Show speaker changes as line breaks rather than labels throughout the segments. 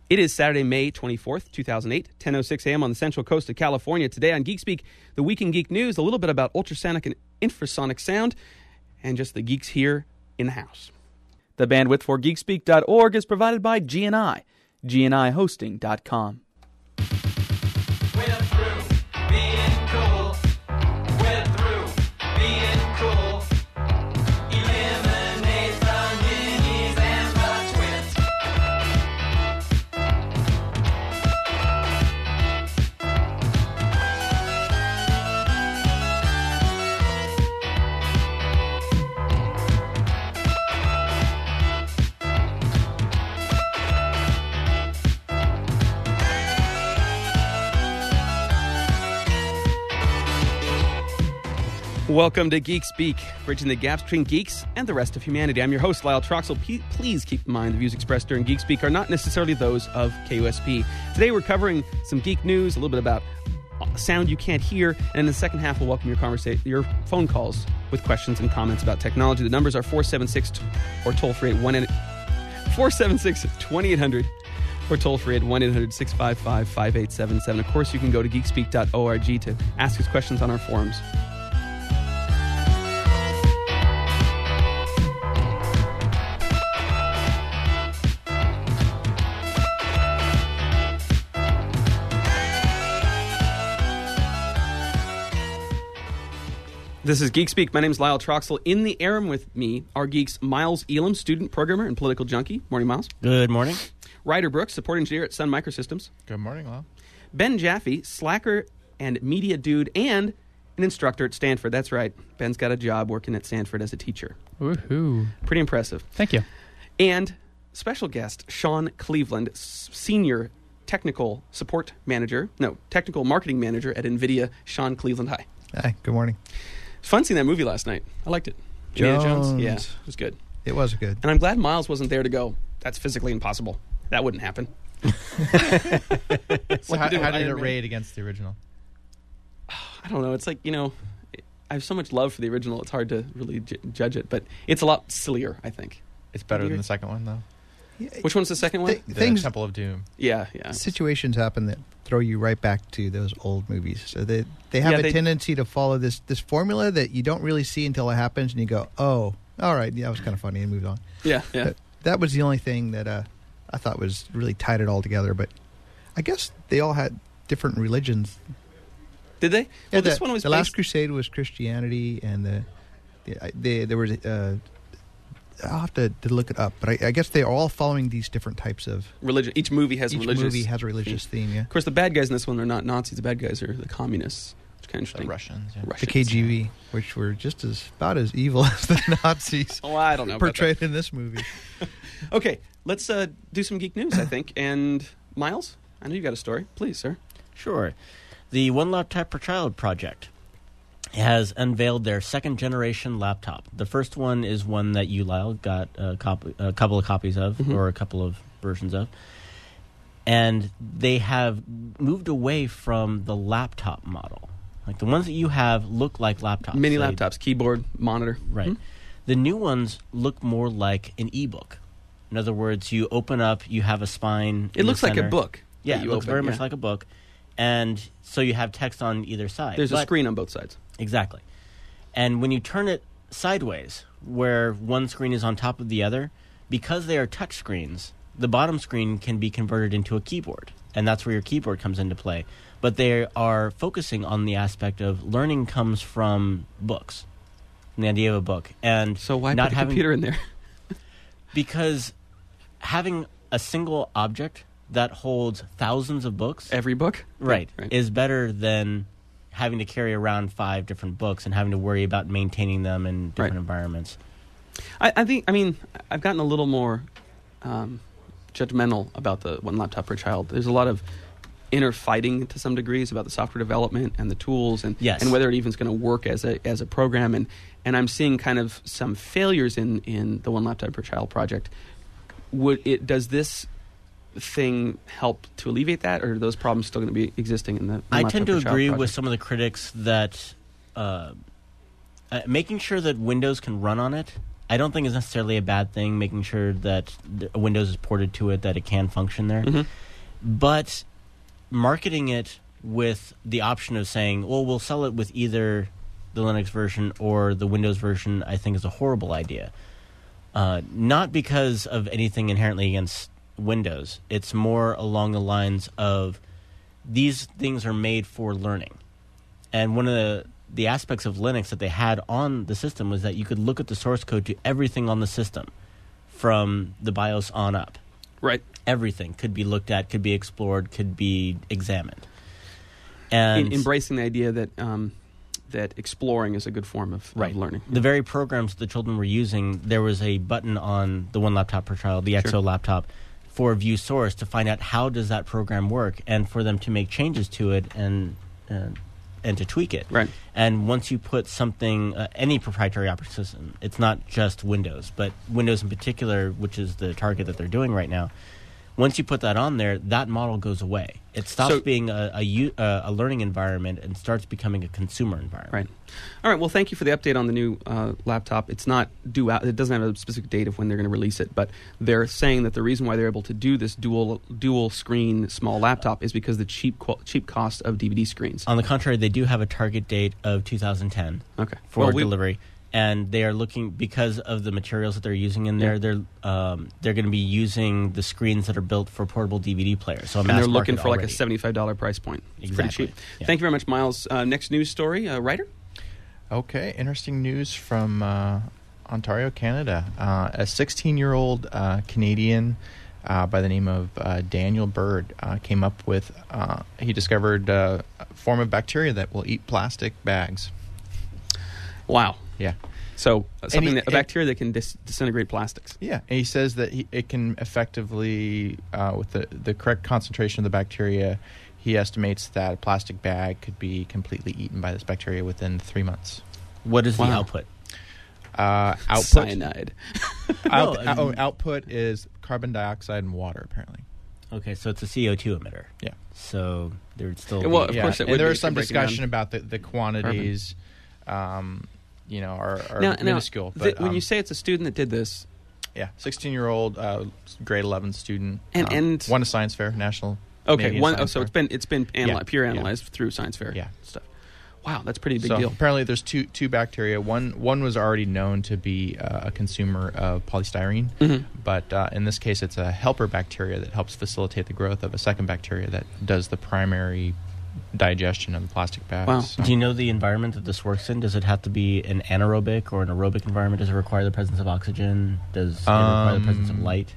It is Saturday, May 24th, 2008, 10:06 a.m. on the Central Coast of California. Today on Geek Speak, the Week in Geek News, a little bit about ultrasonic and infrasonic sound, and just the geeks here in the house. The bandwidth for geekspeak.org is provided by GNI, GNIHosting.com. Welcome to Geek Speak, bridging the gaps between geeks and the rest of humanity. I'm your host, Lyle Troxel. Please keep in mind the views expressed during Geek Speak are not necessarily those of KUSP. Today we're covering some geek news, a little bit about sound you can't hear, and in the second half we'll welcome your phone calls with questions and comments about technology. The numbers are 476 or toll free at 476-2800 or toll free at 1-800-655-5877. Of course, you can go to geekspeak.org to ask us questions on our forums. This is Geek Speak. My name is Lyle Troxel. In the air with me are geeks Miles Elam, student programmer and political junkie. Morning, Miles.
Good morning.
Ryder Brooks, support engineer at Sun Microsystems.
Good morning, Lyle.
Ben Jaffe, slacker and media dude, and an instructor at Stanford. That's right. Ben's got a job working at Stanford as a teacher.
Woohoo.
Pretty impressive.
Thank you.
And special guest, Sean Cleveland, senior technical marketing manager at NVIDIA. Sean Cleveland, hi.
Hi, good morning.
Fun seeing that movie last night. I liked it.
Jones.
Indiana Jones? Yeah, it was good.
It was good.
And I'm glad Miles wasn't there to go, that's physically impossible. That wouldn't happen.
So how did it rate against the original?
I don't know. It's like, I have so much love for the original, it's hard to really judge it. But it's a lot sillier, I think.
It's better than the second one, though.
Which one's the second one?
The Temple of Doom.
Yeah.
Situations happen that throw you right back to those old movies. So they have a tendency to follow this formula that you don't really see until it happens, and you go, oh, all right, yeah, that was kind of funny, and moved on.
Yeah.
But that was the only thing that I thought was really tied it all together. But I guess they all had different religions.
Did they?
Yeah,
this one was
the Last Crusade was Christianity, and there was... I'll have to look it up, but I guess they are all following these different types of
religion. Each movie has a
religious theme. Yeah.
Of course, the bad guys in this one are not Nazis. The bad guys are the communists, which is kind of interesting.
The Russians, yeah.
The KGB, which were just about as evil as the Nazis.
I don't know.
Portrayed in this movie.
Okay, let's do some geek news, I think. And Miles, I know you got a story. Please, sir.
Sure. The One Laptop Per Child project has unveiled their second-generation laptop. The first one is one that you, Lyle, got a couple of copies of, or a couple of versions of. And they have moved away from the laptop model. Like the ones that you have look like laptops.
Mini laptops, keyboard, monitor.
Right. Mm-hmm. The new ones look more like an e-book. In other words, you open up, you have a spine.
It looks like a book.
Yeah, it looks very much like a book. And so you have text on either side.
There's a screen on both sides.
Exactly. And when you turn it sideways, where one screen is on top of the other, because they are touch screens, the bottom screen can be converted into a keyboard. And that's where your keyboard comes into play. But they are focusing on the aspect of learning comes from books, from the idea of a book. And
so why put a computer in there?
Because having a single object that holds thousands of books.
Every book?
Right. Is better than having to carry around 5 different books and having to worry about maintaining them in different environments.
I think, I've gotten a little more judgmental about the One Laptop Per Child. There's a lot of inner fighting to some degrees about the software development and the tools and whether it even is going to work as a program. And I'm seeing kind of some failures in the One Laptop Per Child project. Does this thing help to alleviate that, or are those problems still going to be existing in the
I tend to agree with some of the critics that making sure that Windows can run on it I don't think is necessarily a bad thing, making sure that Windows is ported to it, that it can function there. Mm-hmm. But marketing it with the option of saying, well, we'll sell it with either the Linux version or the Windows version, I think is a horrible idea. Not because of anything inherently against Windows. It's more along the lines of these things are made for learning. And one of the aspects of Linux that they had on the system was that you could look at the source code to everything on the system from the BIOS on up.
Right.
Everything could be looked at, could be explored, could be examined. And
embracing the idea that that exploring is a good form of learning.
The very programs the children were using, there was a button on the One Laptop Per Child, the XO laptop, for view source to find out how does that program work and for them to make changes to it and to tweak it.
Right.
And once you put something, any proprietary operating system, it's not just Windows, but Windows in particular, which is the target that they're doing right now, once you put that on there, that model goes away. It stops being a learning environment and starts becoming a consumer environment.
Right. All right. Well, thank you for the update on the new laptop. It's not due out. It doesn't have a specific date of when they're going to release it, but they're saying that the reason why they're able to do this dual screen small laptop is because the cheap cost of DVD screens.
On the contrary, they do have a target date of 2010 for delivery. And they are looking, because of the materials that they're using in there, they're going to be using the screens that are built for portable DVD players. So
and they're looking for like a $75 price point. It's
exactly.
Pretty cheap.
Yeah.
Thank you very much, Miles. Next news story, writer?
Okay, interesting news from Ontario, Canada. A 16-year-old Canadian by the name of Daniel Bird came up with, he discovered a form of bacteria that will eat plastic bags.
Wow.
Yeah.
So a bacteria that can disintegrate plastics.
Yeah. And he says that it can effectively, with the correct concentration of the bacteria, he estimates that a plastic bag could be completely eaten by this bacteria within 3 months.
What is the output?
Output.
Cyanide.
Output is carbon dioxide and water, apparently.
Okay, so it's a CO2 emitter.
Yeah.
So there'd still be...
Well, of course it would.
And there was some discussion about the quantities... are minuscule. But
when you say it's a student that did this,
16-year-old grade 11 student,
and
won a science fair, national.
Okay, so it's been peer analyzed through science fair. Stuff. Wow, that's a pretty big deal.
Apparently, there's two bacteria. One was already known to be a consumer of polystyrene, but in this case, it's a helper bacteria that helps facilitate the growth of a second bacteria that does the primary digestion of the plastic bags.
Wow.
So.
Do you know the environment that this works in? Does it have to be an anaerobic or an aerobic environment? Does it require the presence of oxygen? Does it require the presence of light?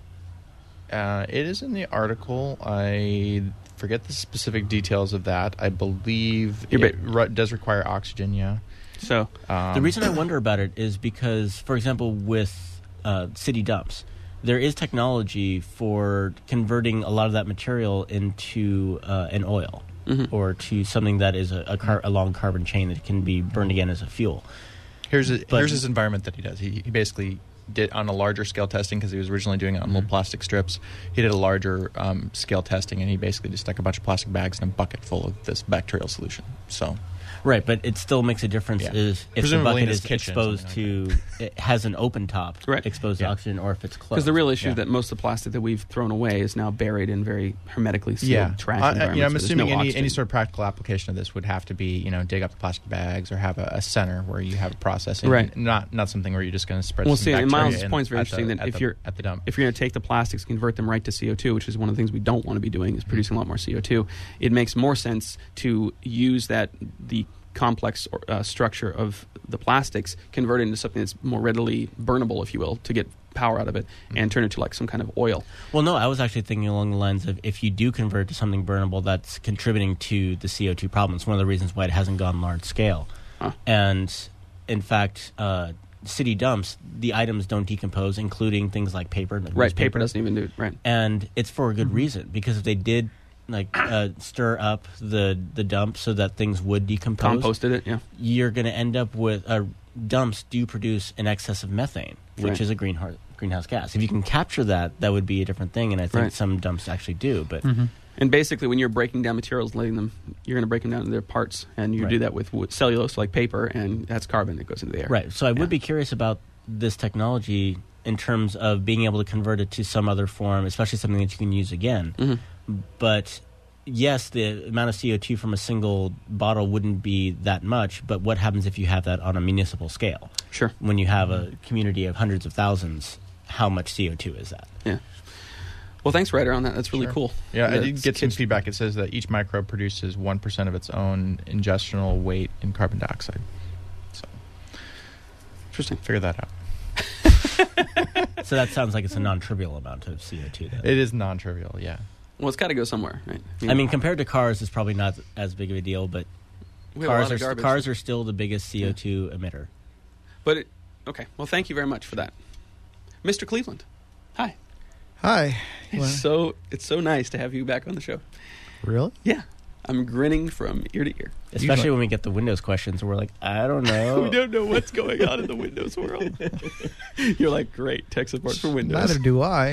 It is in the article. I forget the specific details of that. I believe it does require oxygen, yeah.
So
the reason I wonder about it is because, for example, with city dumps, there is technology for converting a lot of that material into an oil. Or to something that is a long carbon chain that can be burned again as a fuel.
Here's his environment that he does. He basically did on a larger scale testing because he was originally doing it on little plastic strips. He did a larger scale testing, and he basically just stuck a bunch of plastic bags in a bucket full of this bacterial solution. So.
Right, but it still makes a difference if the bucket is exposed to, it has an open top exposed to oxygen, or if it's closed.
Because the real issue that most of the plastic that we've thrown away is now buried in very hermetically sealed trash environments.
I'm assuming any sort of practical application of this would have to be, dig up the plastic bags or have a center where you have a processing, not something where you're just going to spread.
Well,
some bacteria.
And Miles' point is very interesting. That if you're
at the dump,
if you're going to take the plastics, convert them right to CO2, which is one of the things we don't want to be doing, is producing a lot more CO2. It makes more sense to use the complex structure of the plastics, convert it into something that's more readily burnable, if you will, to get power out of it, and turn it to like some kind of oil.
Well, no, I was actually thinking along the lines of if you do convert it to something burnable, that's contributing to the CO2 problem. It's one of the reasons why it hasn't gone large scale. And in fact, city dumps, the items don't decompose, including things like paper.
Right, paper doesn't even do it. Right.
And it's for a good reason, because if they did stir up the dump so that things would decompose.
Composted it,
you're going to end up with dumps do produce an excess of methane, which is a greenhouse gas. If you can capture that would be a different thing, and I think some dumps actually do. But
and basically, when you're breaking down materials, you're going to break them down into their parts, and you do that with cellulose, like paper, and that's carbon that goes into the air.
Right. So I would be curious about this technology in terms of being able to convert it to some other form, especially something that you can use again.
Mm-hmm.
But yes, the amount of CO2 from a single bottle wouldn't be that much, but what happens if you have that on a municipal scale?
Sure.
When you have a community of hundreds of thousands, how much CO2 is that?
Yeah. Well, thanks, Ryder, on that. That's really cool.
Yeah, I did get some feedback. It says that each microbe produces 1% of its own ingestional weight in carbon dioxide. So,
interesting.
Figure that out.
So that sounds like it's a non-trivial amount of CO2, then.
It is non-trivial, yeah.
Well, it's got to go somewhere, right?
I mean, compared to cars, it's probably not as big of a deal, but cars are still the biggest CO2 emitter.
But, okay. Well, thank you very much for that. Mr. Cleveland, hi.
Hi.
It's so nice to have you back on the show.
Really?
Yeah. I'm grinning from ear to ear.
Especially when we get the Windows questions, and we're like, I don't know.
We don't know what's going on in the Windows world. You're like, great, tech support for Windows.
Neither do I.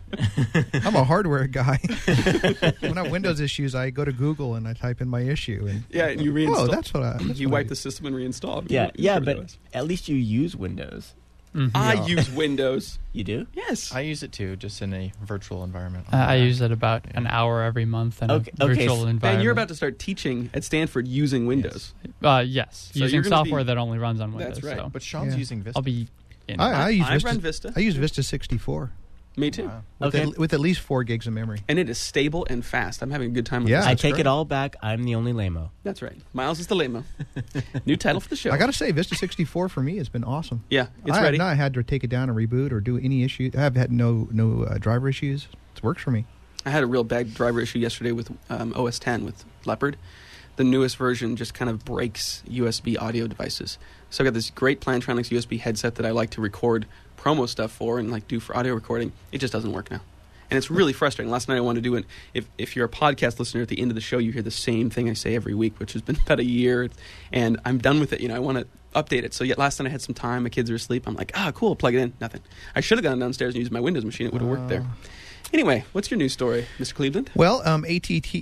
I'm a hardware guy. When I have Windows issues, I go to Google and I type in my issue. And
and you reinstall.
Oh, that's what I...
You wipe the system and reinstall.
Yeah, but at least you use Windows.
Mm-hmm. I use Windows.
You do?
Yes.
I use it too, just in a virtual environment.
I use it about an hour every month in a virtual environment.
And you're about to start teaching at Stanford using Windows.
Yes.
So
using software that only runs on Windows.
That's right.
So.
But Sean's using Vista.
I'll be in.
I
run Vista.
I use Vista 64.
Me too.
Wow. With at least 4 gigs of memory.
And it is stable and fast. I'm having a good time with
Yeah,
this.
I take it all back. I'm the only lame-o.
That's right. Miles is the lame-o. New title for the show.
I got to say, Vista 64 for me has been awesome.
Yeah, it's
I
ready.
have not had to take it down and reboot or do any issue. I have had no driver issues. It works for me.
I had a real bad driver issue yesterday with OS 10 with Leopard. The newest version just kind of breaks USB audio devices. So I got this great Plantronics USB headset that I like to record promo stuff for and like do for audio recording. It just doesn't work now. And it's really frustrating. Last night I wanted to do it. If you're a podcast listener, at the end of the show you hear the same thing I say every week, which has been about a year, and I'm done with it. I want to update it. So last night I had some time. My kids are asleep. I'm like, cool, plug it in. Nothing. I should have gone downstairs and used my Windows machine. It would have worked there. Anyway, what's your news story, Mr. Cleveland?
Well, AT&T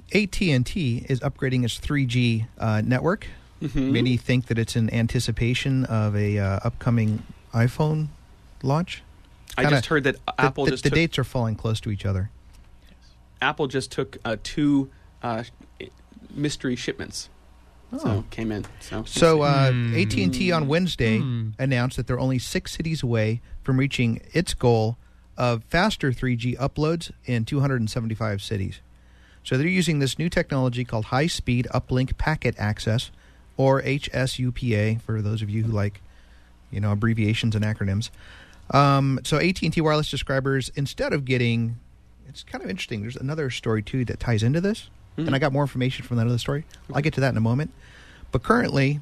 is upgrading its 3G network.
Mm-hmm.
Many think that it's in anticipation of a upcoming iPhone launch.
I just heard that Apple
the dates are falling close to each other.
Apple just took 2 mystery shipments. So came in. So
AT&T on Wednesday announced that they're only 6 cities away from reaching its goal of faster 3G uploads in 275 cities. So they're using this new technology called High-Speed Uplink Packet Access, or HSUPA, for those of you who like, abbreviations and acronyms. So AT&T wireless subscribers, instead of getting... It's kind of interesting. There's another story, too, that ties into this. And I got more information from that other story. I'll get to that in a moment. But currently,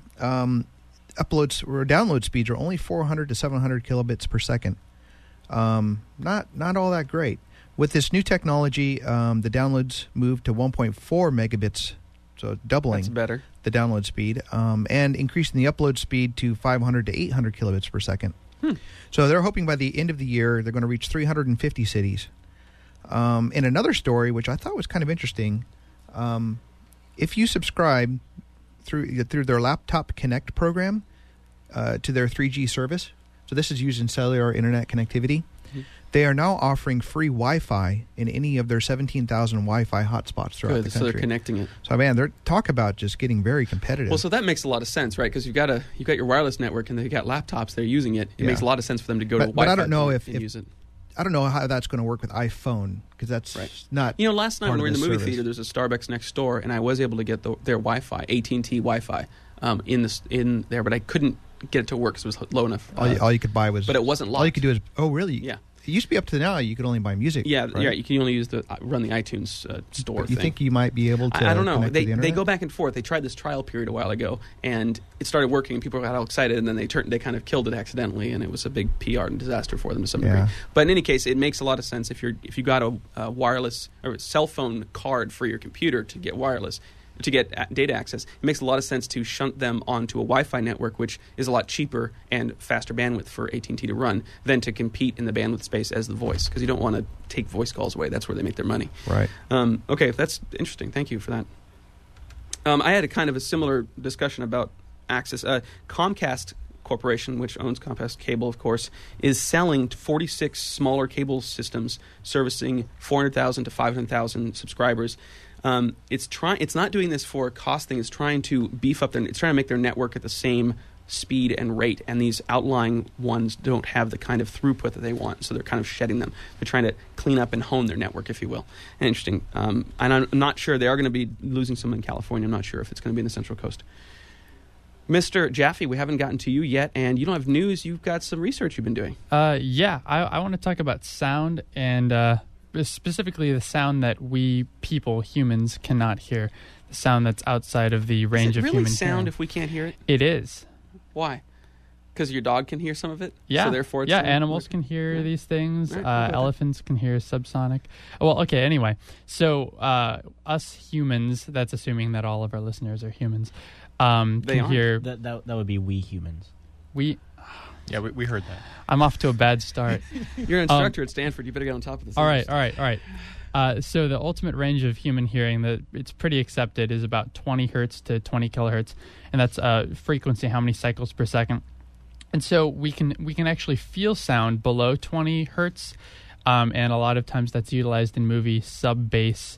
uploads or download speeds are only 400 to 700 kilobits per second. Not all that great. With this new technology, the downloads moved to 1.4 megabits, so doubling
that's better.
The download speed, and increasing the upload speed to 500 to 800 kilobits per second. So they're hoping by the end of the year they're going to reach 350 cities. In another story, which I thought was kind of interesting, if you subscribe through their Laptop Connect program to their 3G service, so this is using cellular internet connectivity, they are now offering free Wi-Fi in any of their 17,000 Wi-Fi hotspots throughout the country.
So they're connecting it.
So, man, they're talk about just getting very competitive.
Well, so that makes a lot of sense, right? Because you've got your wireless network and they've got laptops. They're using it. It makes a lot of sense for them to go to Wi-Fi.
But I don't know if
use it.
I don't know how that's going to work with iPhone, because that's not.
Last night when we were in the movie theater, there's a Starbucks next door, and I was able to get their Wi-Fi, AT&T Wi-Fi, in there, but I couldn't get it to work because it was low enough.
All you could buy was.
But it wasn't locked.
All you could do is. Oh, really?
Yeah.
It used to be up to now you could only buy music.
Yeah,
right?
yeah. You can only run the iTunes store.
But you think you might be able to?
I don't know.
Connect to the internet?
They go back and forth. They tried this trial period a while ago, and it started working. And people got all excited, and then they kind of killed it accidentally, and it was a big PR and disaster for them to some degree. But in any case, it makes a lot of sense if you got a wireless or a cell phone card for your computer to get wireless. To get data access, it makes a lot of sense to shunt them onto a Wi-Fi network, which is a lot cheaper and faster bandwidth for AT&T to run, than to compete in the bandwidth space as the voice, because you don't want to take voice calls away. That's where they make their money.
Right.
Okay, that's interesting. Thank you for that. I had a kind of a similar discussion about access. Comcast Corporation, which owns Comcast Cable, of course, is selling 46 smaller cable systems servicing 400,000 to 500,000 subscribers. It's not doing this for a cost thing. It's trying to beef up it's trying to make their network at the same speed and rate, and these outlying ones don't have the kind of throughput that they want, so they're kind of shedding them. They're trying to clean up and hone their network, if you will. And interesting. And I'm not sure. They are going to be losing some in California. I'm not sure if it's going to be in the Central Coast. Mr. Jaffe, we haven't gotten to you yet, and you don't have news. You've got some research you've been doing.
Yeah, I want to talk about sound, and specifically the sound that we people, humans, cannot hear. The sound that's outside of the range of human hearing.
Is it really sound if we can't hear it?
It is.
Why? Because your dog can hear some of it?
Yeah.
So therefore it's
animals can hear these things.
Right,
elephants can hear subsonic. Well, okay, anyway. So us humans, that's assuming that all of our listeners are humans, can hear...
That would be we humans.
Yeah, we heard that.
I'm off to a bad start.
You're an instructor at Stanford. You better get on top of this.
All right. So the ultimate range of human hearing that it's pretty accepted is about 20 hertz to 20 kilohertz, and that's frequency, how many cycles per second. And so we can actually feel sound below 20 hertz, and a lot of times that's utilized in movie sub-bass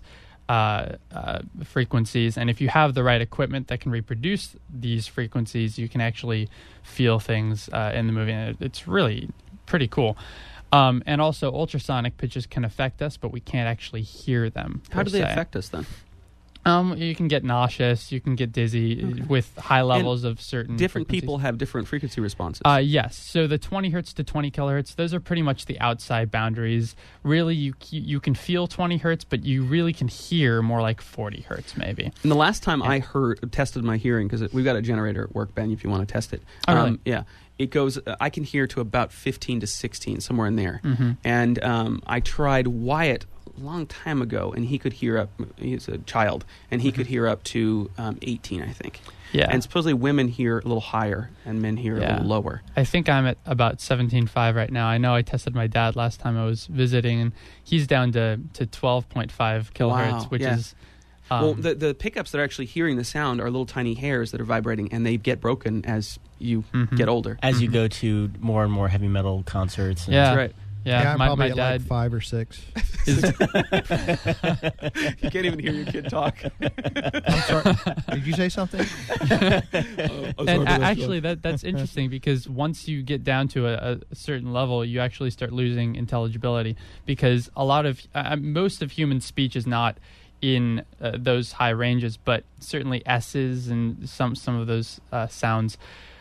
frequencies. And if you have the right equipment that can reproduce these frequencies, you can actually feel things in the movie, and it's really pretty cool. And also, ultrasonic pitches can affect us, but we can't actually hear them.
How do they affect us then?
You can get nauseous, you can get dizzy with high levels of certain
different people have different frequency responses.
Yes. So the 20 hertz to 20 kilohertz, those are pretty much the outside boundaries. Really, you can feel 20 hertz, but you really can hear more like 40 hertz maybe.
And the last time I tested my hearing, because we've got a generator at work, Ben, if you want to test it.
Oh, really?
Yeah. It goes, I can hear to about 15 to 16, somewhere in there.
Mm-hmm.
And I tried Wyatt a long time ago, and he could hear up, he's a child, and he could hear up to 18, I think.
Yeah.
And supposedly women hear a little higher, and men hear a little lower.
I think I'm at about 17.5 right now. I know I tested my dad last time I was visiting, and he's down to 12.5 kilohertz, which is...
well, the pickups that are actually hearing the sound are little tiny hairs that are vibrating, and they get broken as you get older.
As you go to more and more heavy metal concerts.
And
That's right.
Yeah, I'm probably
my
at
dad
like 5 or 6.
You can't even hear your kid talk.
I'm sorry. Did you say something?
And actually, that's interesting because once you get down to a certain level, you actually start losing intelligibility because a lot of most of human speech is not in those high ranges, but certainly S's and some of those sounds.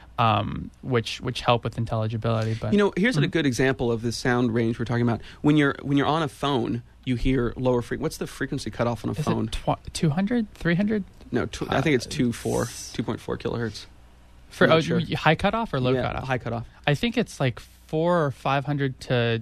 Which help with intelligibility. But
here's a good example of the sound range we're talking about. When you're on a phone, you hear lower frequency. What's the frequency cutoff on a phone?
200, 300?
No, I think it's 2.4 kilohertz.
For sure. High cutoff or low cutoff?
High cutoff.
I think it's like 400 or 500 to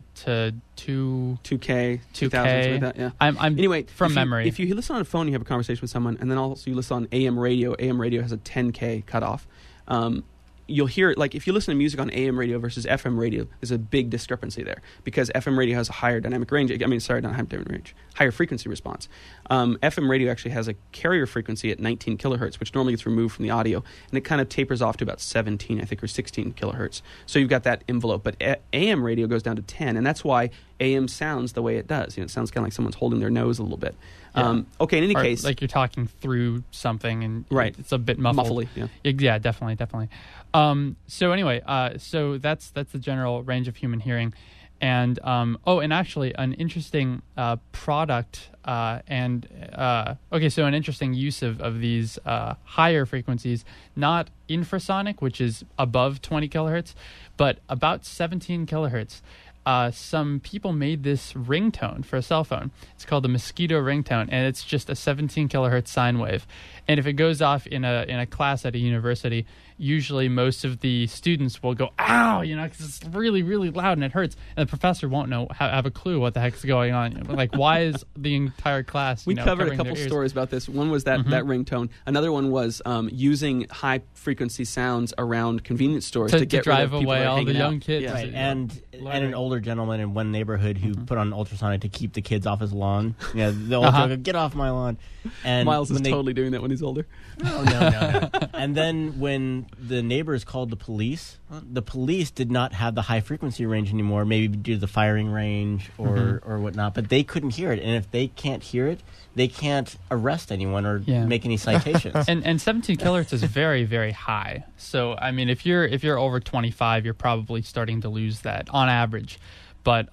2K, 2000, something like that. Yeah.
I'm
anyway
from memory.
If you listen on a phone, you have a conversation with someone, and then also you listen on AM radio. AM radio has a 10K cutoff. You'll hear it, like if you listen to music on AM radio versus FM radio, there's a big discrepancy there because FM radio has a higher dynamic range. Higher frequency response. FM radio actually has a carrier frequency at 19 kilohertz, which normally gets removed from the audio, and it kind of tapers off to about 17, I think, or 16 kilohertz. So you've got that envelope, but AM radio goes down to 10, and that's why AM sounds the way it does. It sounds kind of like someone's holding their nose a little bit.
Yeah.
Okay, in any case,
like you're talking through something, and
right,
it's a bit muffled.
Muffly,
yeah, definitely. So anyway, so that's the general range of human hearing, and and actually an interesting product so an interesting use of these higher frequencies, not infrasonic, which is above 20 kilohertz, but about 17 kilohertz. Some people made this ringtone for a cell phone. It's called the Mosquito ringtone, and it's just a 17 kilohertz sine wave. And if it goes off in a class at a university, usually most of the students will go, ow, because it's really, really loud and it hurts. And the professor won't have a clue what the heck's going on. Like, why is the entire class,
We covered a couple stories about this. One was that ringtone. Another one was using high frequency sounds around convenience stores to get
drive
rid of people
away all the young
out.
kids.
Right. And and an older gentleman in one neighborhood who put on ultrasonic to keep the kids off his lawn. Yeah, the old joke, get off my lawn. And
Miles is totally doing that when he's older.
No. And then when the neighbors called the police did not have the high frequency range anymore, maybe due to the firing range or whatnot, but they couldn't hear it. And if they can't hear it, they can't arrest anyone or make any citations.
And 17 kilohertz is very, very high. So, I mean, if you're over 25, you're probably starting to lose that on average. But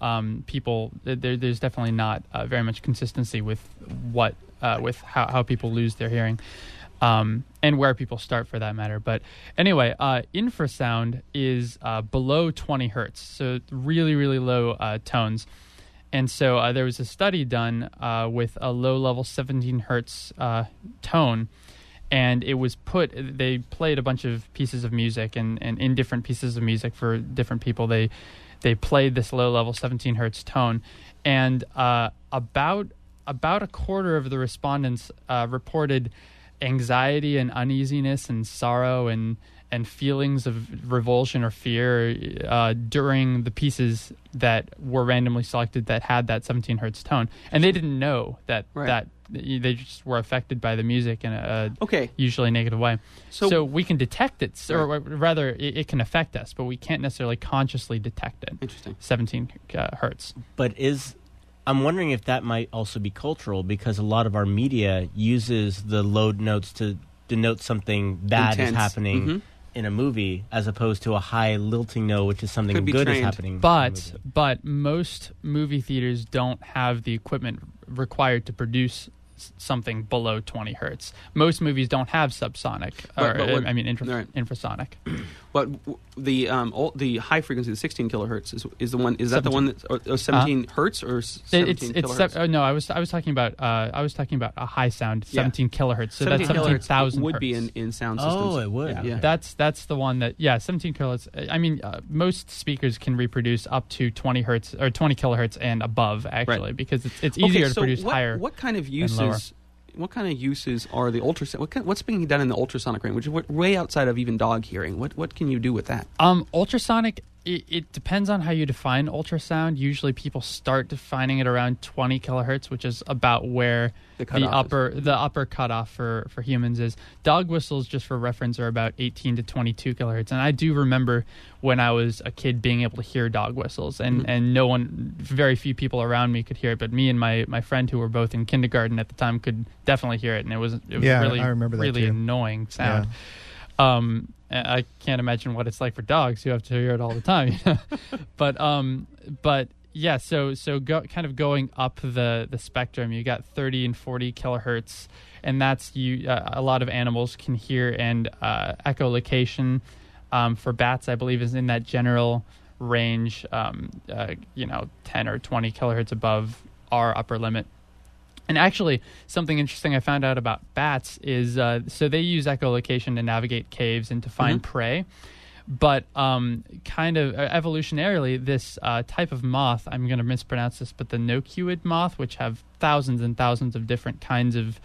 there's definitely not very much consistency with with how people lose their hearing, and where people start for that matter. But anyway, infrasound is below 20 hertz, so really, really low tones. And so there was a study done with a low-level 17 hertz tone, and it was they played a bunch of pieces of music, and in different pieces of music for different people, they played this low-level 17 hertz tone, and about a quarter of the respondents reported anxiety and uneasiness and sorrow and feelings of revulsion or fear during the pieces that were randomly selected that had that 17 hertz tone. And they didn't know that they just were affected by the music in a usually negative way. So we can detect it, or rather it can affect us, but we can't necessarily consciously detect it.
Interesting.
17 hertz.
But I'm wondering if that might also be cultural, because a lot of our media uses the low notes to denote something bad is happening in a movie, as opposed to a high lilting note, which is something good is happening.
But most movie theaters don't have the equipment required to produce something below 20 hertz. Most movies don't have subsonic, infrasonic.
But the high frequency, the 16 kilohertz, is the one. Is that the one that's 17 hertz or 17 kilohertz?
No, I was talking about a high sound, 17 kilohertz. So that's 17,000
would be in sound systems.
Oh, it would.
Yeah.
That's the one that 17 kilohertz. I mean, most speakers can reproduce up to 20 hertz or 20 kilohertz and above, actually, because it's easier to produce higher.
What kind of uses? What kind of uses are the ultrasonic? What's being done in the ultrasonic range, which is way outside of even dog hearing? What can you do with that?
Ultrasonic. It depends on how you define ultrasound. Usually, people start defining it around 20 kilohertz, which is about where the upper cutoff for humans is. Dog whistles, just for reference, are about 18 to 22 kilohertz. And I do remember when I was a kid being able to hear dog whistles, and very few people around me could hear it, but me and my friend, who were both in kindergarten at the time, could definitely hear it, and it was really,
I remember that
really
too.
annoying sound. Yeah. I can't imagine what it's like for dogs who have to hear it all the time. But yeah, so kind of going up the spectrum, you got 30 and 40 kilohertz, and that's a lot of animals can hear, and echolocation for bats, I believe, is in that general range. 10 or 20 kilohertz above our upper limit. And actually, something interesting I found out about bats is, so they use echolocation to navigate caves and to find prey. But kind of evolutionarily, this type of moth, I'm going to mispronounce this, but the nocuid moth, which have thousands and thousands of different kinds of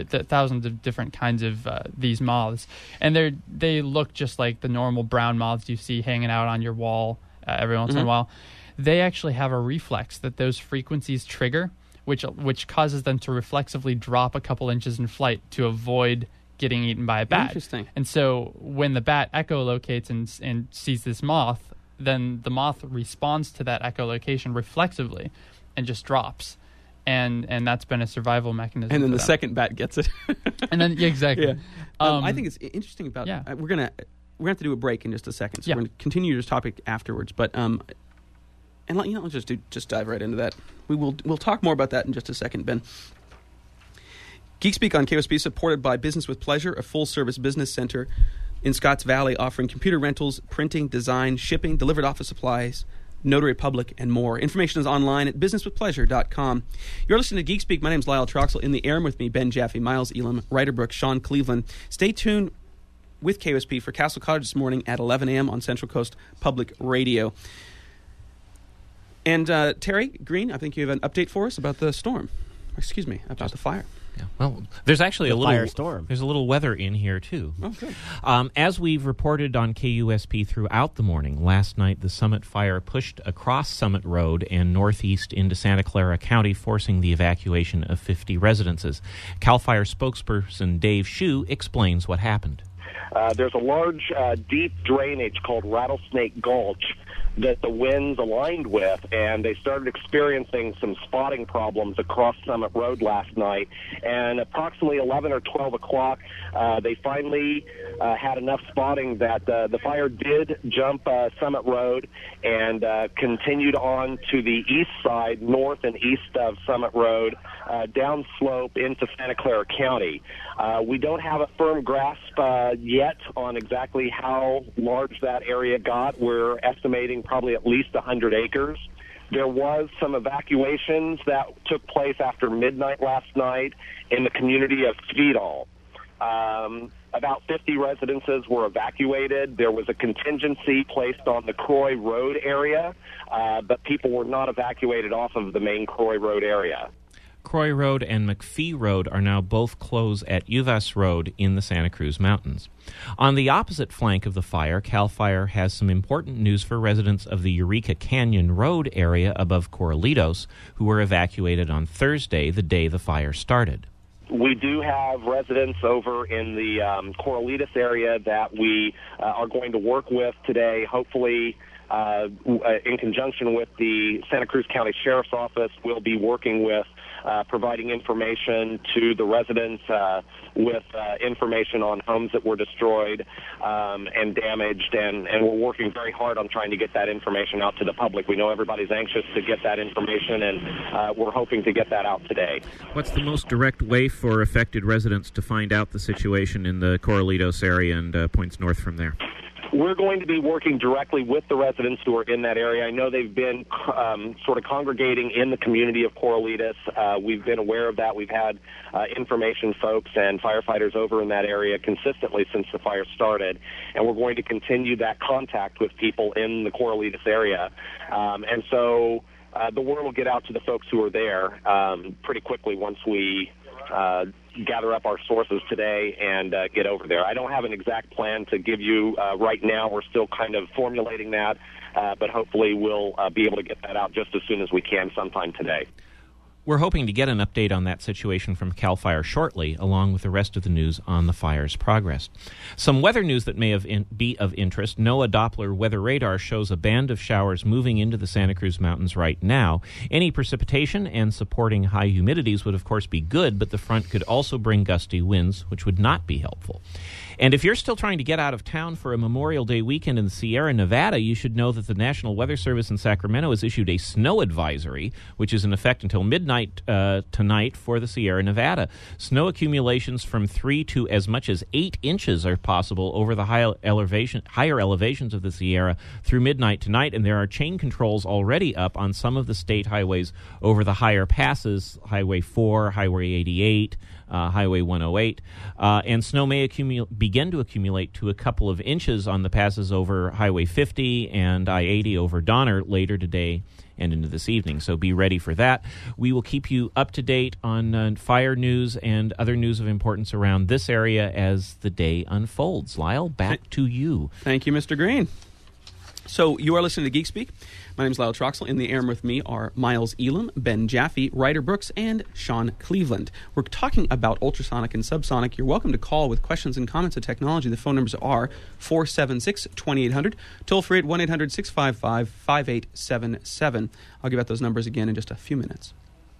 these moths, and they look just like the normal brown moths you see hanging out on your wall every once in a while. They actually have a reflex that those frequencies trigger, which causes them to reflexively drop a couple inches in flight to avoid getting eaten by a bat.
Interesting.
And so when the bat echolocates and sees this moth, then the moth responds to that echolocation reflexively and just drops. And that's been a survival mechanism.
And then the second bat gets it.
And then exactly.
Yeah. I think it's interesting about.
Yeah.
We're gonna have to do a break in just a second, so we're gonna continue this topic afterwards. But let's just dive right into that. We'll talk more about that in just a second, Ben. GeekSpeak on KOSP, supported by Business with Pleasure, a full-service business center in Scotts Valley, offering computer rentals, printing, design, shipping, delivered office supplies, notary public, and more. Information is online at businesswithpleasure.com. You're listening to GeekSpeak. My name is Lyle Troxel. In the air with me, Ben Jaffe, Miles Elam, Ryder Brooks, Sean Cleveland. Stay tuned with KOSP for Castle Cottage this morning at 11 a.m. on Central Coast Public Radio. And Terry Green, I think you have an update for us about the storm. about the fire.
Yeah. Well, there's actually a little
firestorm.
There's a little weather in here too.
Oh, good.
As we've reported on KUSP throughout the morning, last night the Summit fire pushed across Summit Road and northeast into Santa Clara County, forcing the evacuation of 50 residences. CAL FIRE spokesperson Dave Shue explains what happened.
There's a large, deep drainage called Rattlesnake Gulch that the winds aligned with, and they started experiencing some spotting problems across Summit Road last night. And approximately 11 or 12 o'clock, they finally had enough spotting that the fire did jump Summit Road and continued on to the east side, north and east of Summit Road, downslope into Santa Clara County. We don't have a firm grasp yet on exactly how large that area got. We're estimating probably at least 100 acres. There was some evacuations that took place after midnight last night in the community of Svedal. About 50 residences were evacuated. There was a contingency placed on the Croy Road area, but people were not evacuated off of the main Croy Road area.
Croy Road and McPhee Road are now both closed at Uvas Road in the Santa Cruz Mountains. On the opposite flank of the fire, CAL FIRE has some important news for residents of the Eureka Canyon Road area above Corralitos, who were evacuated on Thursday, the day the fire started.
We do have residents over in the Corralitos area that we are going to work with today, hopefully in conjunction with the Santa Cruz County Sheriff's Office. We'll be working with providing information to the residents with information on homes that were destroyed and damaged, and we're working very hard on trying to get that information out to the public. We know everybody's anxious to get that information, and we're hoping to get that out today.
What's the most direct way for affected residents to find out the situation in the Corralitos area and points north from there?
We're going to be working directly with the residents who are in that area. I know they've been sort of congregating in the community of Corralitos. We've been aware of that. We've had information folks and firefighters over in that area consistently since the fire started, and we're going to continue that contact with people in the Corralitos area. And so the word will get out to the folks who are there pretty quickly once we gather up our sources today and get over there. I don't have an exact plan to give you right now. We're still kind of formulating that, but hopefully we'll be able to get that out just as soon as we can sometime today.
We're hoping to get an update on that situation from CAL FIRE shortly, along with the rest of the news on the fire's progress. Some weather news that may be of interest. NOAA Doppler weather radar shows a band of showers moving into the Santa Cruz Mountains right now. Any precipitation and supporting high humidities would, of course, be good, but the front could also bring gusty winds, which would not be helpful. And if you're still trying to get out of town for a Memorial Day weekend in the Sierra Nevada, you should know that the National Weather Service in Sacramento has issued a snow advisory, which is in effect until midnight tonight for the Sierra Nevada. Snow accumulations from 3 to as much as 8 inches are possible over the higher elevations of the Sierra through midnight tonight, and there are chain controls already up on some of the state highways over the higher passes, Highway 4, Highway 88, Highway 108, and snow may begin to accumulate to a couple of inches on the passes over Highway 50 and I-80 over Donner later today and into this evening. So be ready for that. We will keep you up to date on fire news and other news of importance around this area as the day unfolds. Lyle, back to you.
Thank you, Mr. Green. So you are listening to Geek Speak. My name is Lyle Troxel. In the air with me are Miles Elam, Ben Jaffe, Ryder Brooks, and Sean Cleveland. We're talking about ultrasonic and subsonic. You're welcome to call with questions and comments of technology. The phone numbers are 476-2800, toll free at 1-800-655-5877. I'll give out those numbers again in just a few minutes.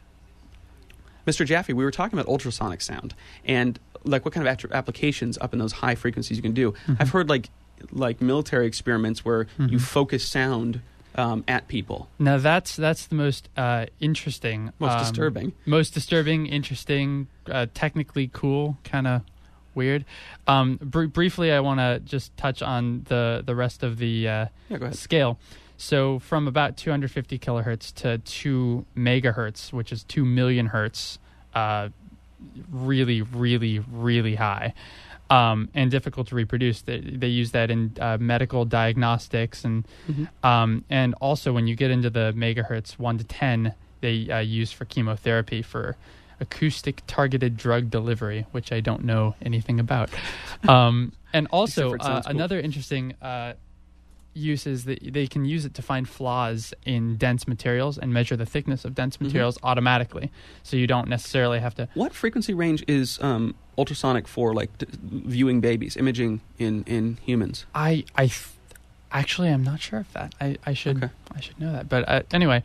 Mr. Jaffe, we were talking about ultrasonic sound and like what kind of applications up in those high frequencies you can do. Mm-hmm. I've heard like military experiments where you focus sound at people.
Now that's the most interesting,
most disturbing, interesting, technically cool, kind of weird. Briefly, I want to just touch on the rest of the scale. So from about 250 kilohertz to 2 megahertz, which is 2 million hertz, really, really, really high. And difficult to reproduce. They use that in medical diagnostics, and also when you get into the megahertz 1 to 10, they use for chemotherapy for
acoustic targeted drug delivery, which I don't know anything about. And also,
Except for it sounds cool.
another interesting use is that they can use it to find flaws in dense materials and measure the thickness of dense materials automatically. So you don't necessarily have to...
What frequency range is ultrasonic for, like, viewing babies, imaging in humans?
Actually, I'm not sure if that. I should know that. But anyway,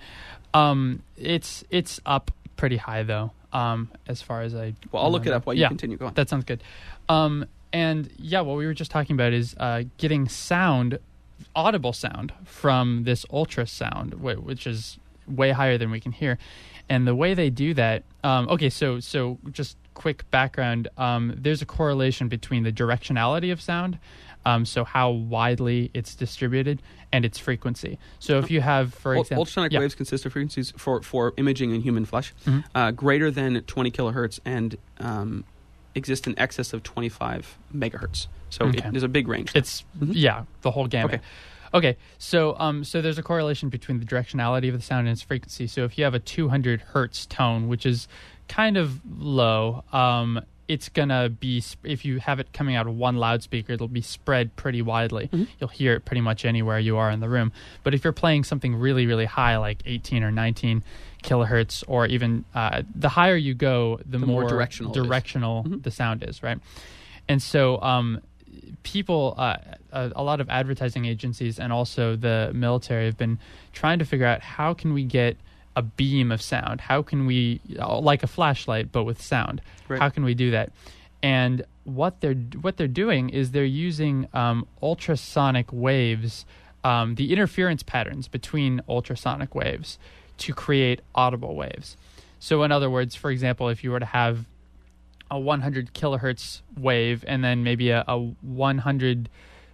it's up pretty high, though, as far as I...
Well, I'll look it up while you continue. Go on.
That sounds good. And, yeah, what we were just talking about is getting sound, audible sound, from this ultrasound, which is way higher than we can hear. And the way they do that... so just quick background. There's a correlation between the directionality of sound, so how widely it's distributed, and its frequency. So if you have, for example...
Ultrasonic waves consist of frequencies for imaging in human flesh greater than 20 kilohertz and exist in excess of 25 megahertz. So there's a big range.
It's, the whole gamut. Okay, so there's a correlation between the directionality of the sound and its frequency. So if you have a 200 hertz tone, which is kind of low, it's going to be, if you have it coming out of one loudspeaker, it'll be spread pretty widely. You'll hear it pretty much anywhere you are in the room. But if you're playing something really, really high, like 18 or 19 kilohertz, or even the higher you go, the more directional the sound is, right? And so people, a lot of advertising agencies and also the military have been trying to figure out how can we get a beam of sound. How can we, like a flashlight, but with sound? Right. How can we do that? And what they're doing is they're using ultrasonic waves, the interference patterns between ultrasonic waves, to create audible waves. So in other words, for example, if you were to have a 100 kilohertz wave and then maybe a 100.01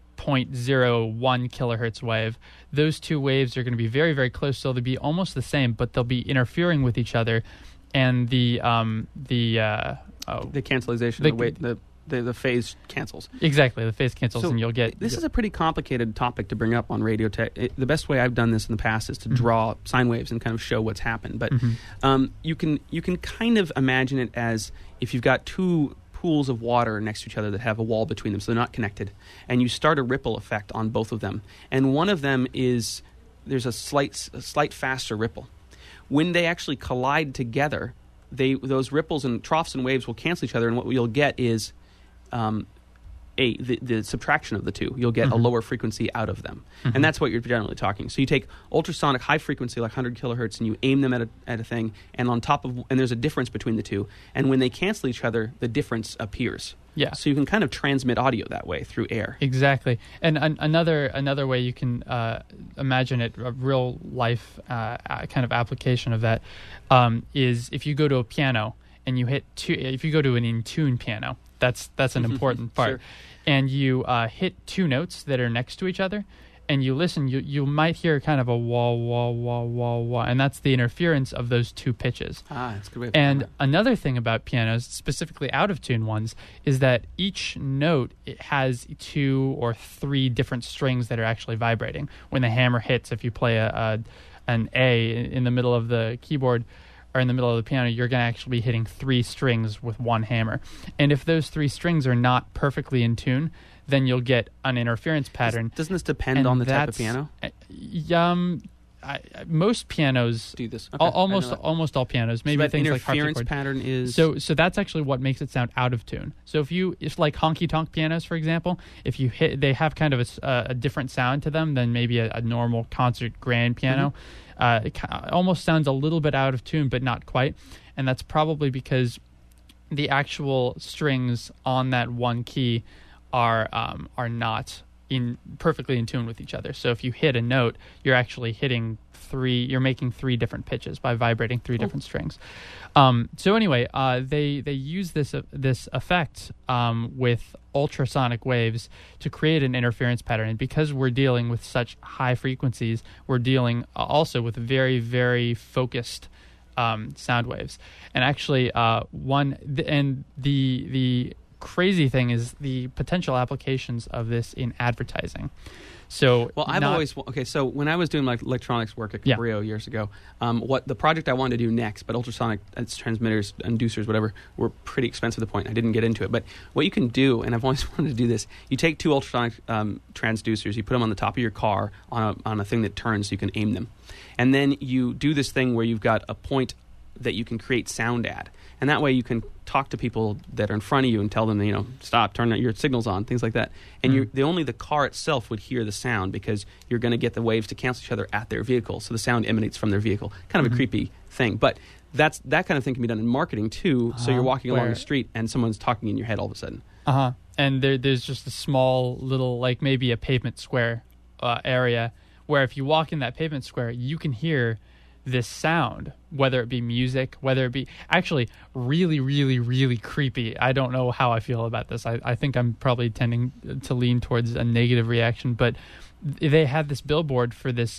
kilohertz wave, those two waves are going to be very, very close, so they'll be almost the same, but they'll be interfering with each other, and the
cancelization, the phase cancels.
Exactly, the phase cancels, and you'll get...
This is a pretty complicated topic to bring up on Radio Tech. The best way I've done this in the past is to draw sine waves and kind of show what's happened. But you can kind of imagine it as if you've got two pools of water next to each other that have a wall between them, so they're not connected, and you start a ripple effect on both of them. And one of them is there's a slight faster ripple. When they actually collide together, those ripples and troughs and waves will cancel each other, and what you'll get is the subtraction of the two. You'll get a lower frequency out of them. And that's what you're generally talking. So you take ultrasonic high frequency, like 100 kilohertz, and you aim them at a thing, and on top of, and there's a difference between the two. And when they cancel each other, the difference appears.
Yeah.
So you can kind of transmit audio that way through air.
Exactly. And another way you can imagine it, a real life kind of application of that, is if you go to a piano and you hit if you go to an in tune piano, that's an important part.
Sure.
And you hit two notes that are next to each other, and you listen, you might hear kind of a wah, wah, wah, wah, wah, and that's the interference of those two pitches.
That's a good way of
And another thing about pianos, specifically out-of-tune ones, is that each note has 2 or 3 different strings that are actually vibrating. When the hammer hits, if you play an A in the middle of the keyboard, or in the middle of the piano, you're going to actually be hitting 3 strings with one hammer. And if those 3 strings are not perfectly in tune, then you'll get an interference pattern.
Doesn't this depend on the type of piano?
Most pianos
do this.
Okay, almost all pianos. Maybe
so
things like
interference pattern is
so that's actually what makes it sound out of tune. So if like honky tonk pianos, for example, if you hit, they have kind of a different sound to them than maybe a normal concert grand piano. It almost sounds a little bit out of tune, but not quite, and that's probably because the actual strings on that one key are not perfectly in tune with each other. So if you hit a note, you're actually you're making 3 different pitches by vibrating 3 different strings. So anyway, they use this effect with ultrasonic waves to create an interference pattern. And because we're dealing with such high frequencies, we're dealing also with very, very focused sound waves. And actually, the crazy thing is the potential applications of this in advertising. So
Well, I've always so when I was doing my electronics work at Cabrillo years ago, what the project I wanted to do next, but ultrasonic transmitters, inducers, whatever, were pretty expensive at the point. I didn't get into it, but what you can do, and I've always wanted to do this, you take two ultrasonic transducers, you put them on the top of your car on a thing that turns, so you can aim them, and then you do this thing where you've got a point that you can create sound at. And that way you can talk to people that are in front of you and tell them, stop, turn your signals on, things like that. And only the car itself would hear the sound because you're going to get the waves to cancel each other at their vehicle. So the sound emanates from their vehicle. Kind of a creepy thing. But that kind of thing can be done in marketing too. So you're walking along the street and someone's talking in your head all of a sudden.
And there's just a small little, like maybe a pavement square area where if you walk in that pavement square, you can hear this sound, whether it be music, whether it be actually really, really, really creepy. I don't know how I feel about this. I think I'm probably tending to lean towards a negative reaction, but they had this billboard for this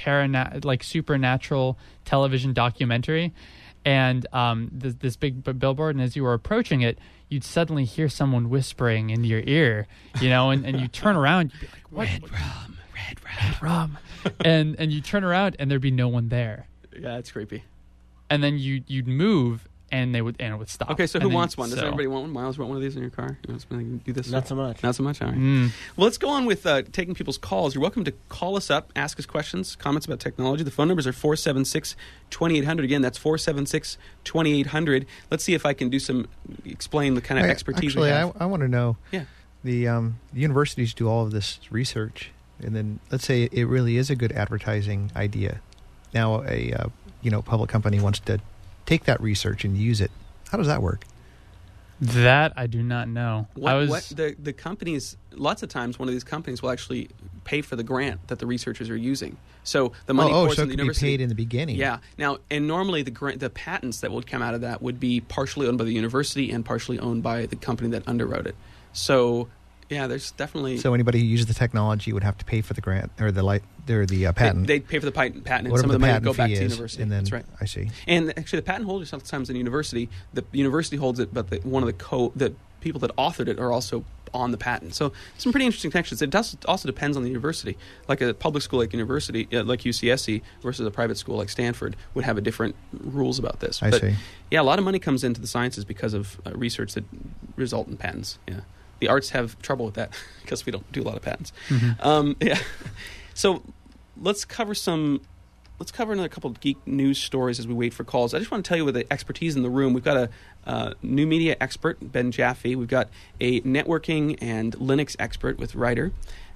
supernatural television documentary, and this big billboard, and as you were approaching it, you'd suddenly hear someone whispering into your ear, and you turn around, you'd be like, what? Red rum. and you turn around and there'd be no one there.
Yeah, it's creepy.
And then you'd move and it would stop.
Okay, so who wants one? Does everybody want one? Miles, want one of these in your car? Do this?
Not so much.
Not so much? All right. Well, let's go on with taking people's calls. You're welcome to call us up, ask us questions, comments about technology. The phone numbers are 476-2800. Again, that's 476-2800. Let's see if I can explain the kind of expertise we have.
I want to know.
Yeah.
The universities do all of this research, and then let's say it really is a good advertising idea. Now a public company wants to take that research and use it. How does that work?
That I do not know.
The companies, lots of times one of these companies will actually pay for the grant that the researchers are using. So the money pours
so
in the
it could
university.
be paid in the beginning.
Yeah. Now, and normally the patents that would come out of that would be partially owned by the university and partially owned by the company that underwrote it. So yeah, there's definitely...
So anybody who uses the technology would have to pay for the grant or the patent.
They'd pay for the patent, and
whatever
some of the money would go
fee
back to the
is,
university.
And then,
that's right.
I see.
And actually, the patent holder sometimes in a university, the university holds it, but one of the people that authored it are also on the patent. So some pretty interesting connections. It also depends on the university. Like a public school like university, like UCSC versus a private school like Stanford would have a different rules about this.
I see.
Yeah, a lot of money comes into the sciences because of research that result in patents. Yeah. The arts have trouble with that because we don't do a lot of patents. Yeah. So let's cover another couple of geek news stories as we wait for calls. I just want to tell you with the expertise in the room, we've got a new media expert, Ben Jaffe. We've got a networking and Linux expert with Ryder.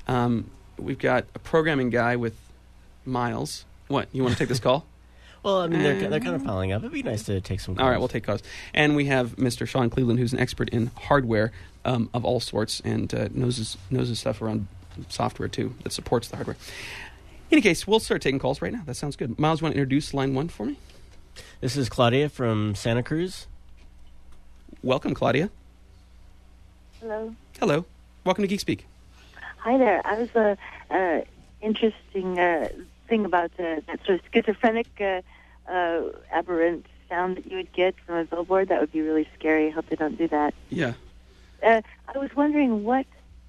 We've got a programming guy with Miles. What, you want to take this call?
Well, I mean, they're kind of piling up. It'd be nice to take some calls.
All right, we'll take calls. And we have Mr. Sean Cleveland, who's an expert in hardware of all sorts and knows his stuff around software, too, that supports the hardware. In any case, we'll start taking calls right now. That sounds good. Miles, you want to introduce line one for me?
This is Claudia from Santa Cruz.
Welcome, Claudia.
Hello.
Hello. Welcome to Geek Speak.
Hi there. I was interesting thing about that sort of schizophrenic aberrant sound that you would get from a billboard. That would be really scary. I hope they don't do that.
Yeah.
I was wondering what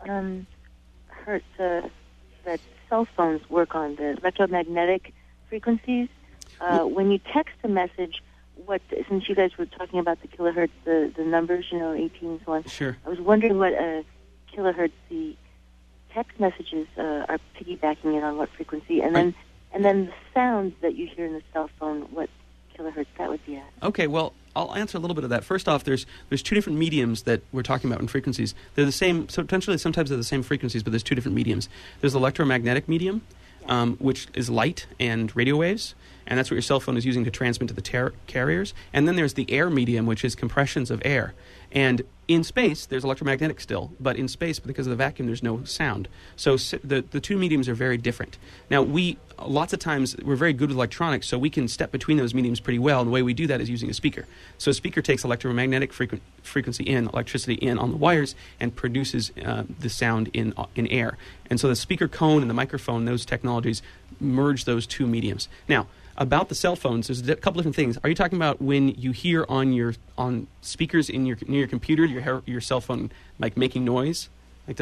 hertz that cell phones work on, the electromagnetic frequencies. When you text a message, since you guys were talking about the kilohertz, the numbers, 18 and so on.
Sure.
I was wondering what kilohertz the text messages are piggybacking it on, what frequency, and then the sounds that you hear in the cell phone, what kilohertz that would be at.
Okay, well, I'll answer a little bit of that. First off, there's two different mediums that we're talking about in frequencies. They're the same, so potentially sometimes they're the same frequencies, but there's two different mediums. There's the electromagnetic medium, which is light and radio waves, and that's what your cell phone is using to transmit to the carriers. And then there's the air medium, which is compressions of air. And in space, there's electromagnetic still, but in space, because of the vacuum, there's no sound. So the two mediums are very different. Now, lots of times, we're very good with electronics, so we can step between those mediums pretty well, and the way we do that is using a speaker. So a speaker takes electromagnetic frequency in, electricity in on the wires, and produces the sound in air. And so the speaker cone and the microphone, those technologies, merge those two mediums. Now, about the cell phones, there's a couple different things. Are you talking about when you hear on speakers near your computer, your cell phone, like making noise, like the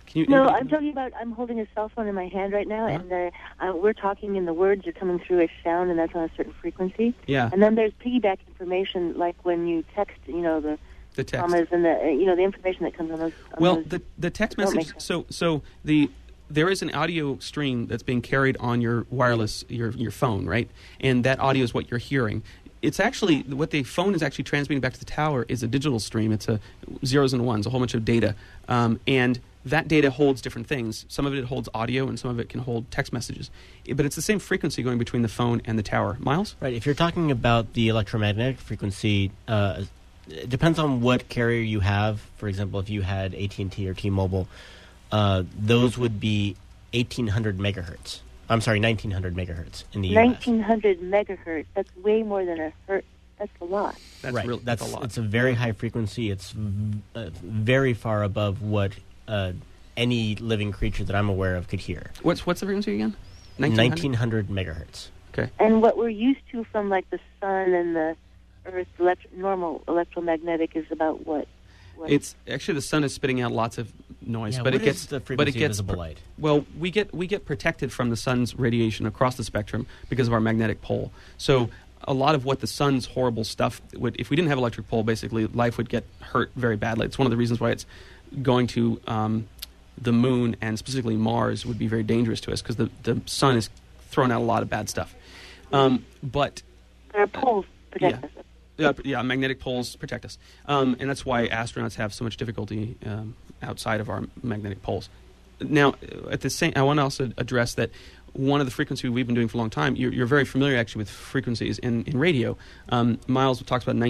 Can you?
No, I'm talking about. I'm holding a cell phone in my hand right now, and we're talking, and the words are coming through as sound, and that's on a certain frequency.
Yeah.
And then there's piggyback information, like when you text, the
text
commas and the the information that comes on those.
The text message. So there is an audio stream that's being carried on your wireless, your phone, right? And that audio is what you're hearing. It's actually what the phone is actually transmitting back to the tower is a digital stream. It's a zeros and ones, a whole bunch of data, and that data holds different things. Some of it holds audio, and some of it can hold text messages. But it's the same frequency going between the phone and the tower. Miles?
Right. If you're talking about the electromagnetic frequency, it depends on what carrier you have. For example, if you had AT&T or T-Mobile, those would be 1,800 megahertz. I'm sorry, 1,900 megahertz in the U.S.
1,900 megahertz. That's way more than a hertz. That's a lot.
That's
right.
That's a lot.
It's a very high frequency. It's very far above what any living creature that I'm aware of could hear.
What's the frequency again?
1,900 megahertz.
Okay.
And what we're used to from like the sun and the Earth, normal electromagnetic is about what?
It's actually the sun is spitting out lots of noise,
Yeah,
but
what
it gets
is the frequency of visible light?
Well, we get protected from the sun's radiation across the spectrum because of our magnetic pole. So a lot of what the sun's horrible stuff if we didn't have electric pole, basically life would get hurt very badly. It's one of the reasons why it's going to the moon and specifically Mars would be very dangerous to us because the sun is throwing out a lot of bad stuff. But
there are poles protect us.
Yeah, magnetic poles protect us, and that's why astronauts have so much difficulty outside of our magnetic poles. Now, I want to also address that one of the frequencies we've been doing for a long time. You're very familiar actually with frequencies in radio. Miles talks about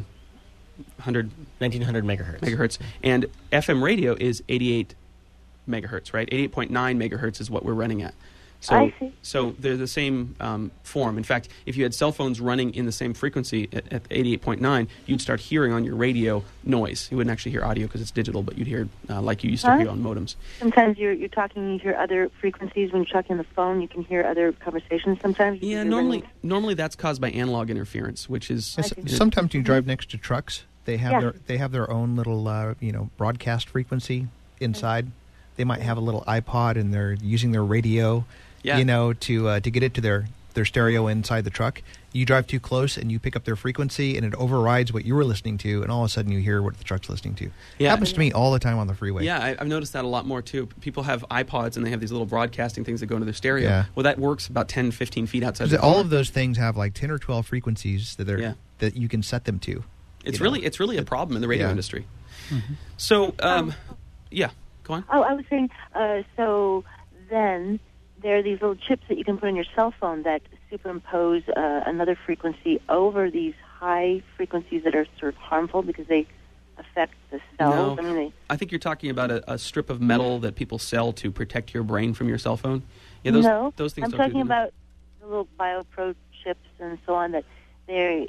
1,900 megahertz, and FM radio is 88 megahertz, right? 88.9 megahertz is what we're running at.
I see.
So they're the same form. In fact, if you had cell phones running in the same frequency at 88.9, you'd start hearing on your radio noise. You wouldn't actually hear audio because it's digital, but you'd hear like you used to hear on modems.
Sometimes you're talking, you hear other frequencies. When you're talking on the phone, you can hear other conversations sometimes.
Yeah, normally that's caused by analog interference, which is...
Sometimes you drive next to trucks. They have their own little broadcast frequency inside. They might have a little iPod and they're using their radio, to get it to their stereo inside the truck. You drive too close and you pick up their frequency and it overrides what you were listening to, and all of a sudden you hear what the truck's listening to. Yeah. It happens to me all the time on the freeway.
Yeah, I've noticed that a lot more too. People have iPods and they have these little broadcasting things that go into their stereo.
Yeah.
Well, that works about 10, 15 feet outside the
all
car.
of those things have like 10 or 12 frequencies that you can set them to.
It's really a problem in the radio industry. Mm-hmm. So, yeah, go on.
Oh, I was saying, so then there are these little chips that you can put on your cell phone that superimpose another frequency over these high frequencies that are sort of harmful because they affect the cells.
No, I think you're talking about a strip of metal that people sell to protect your brain from your cell phone. Yeah, those things.
I'm talking about the little BioPro chips and so on that they're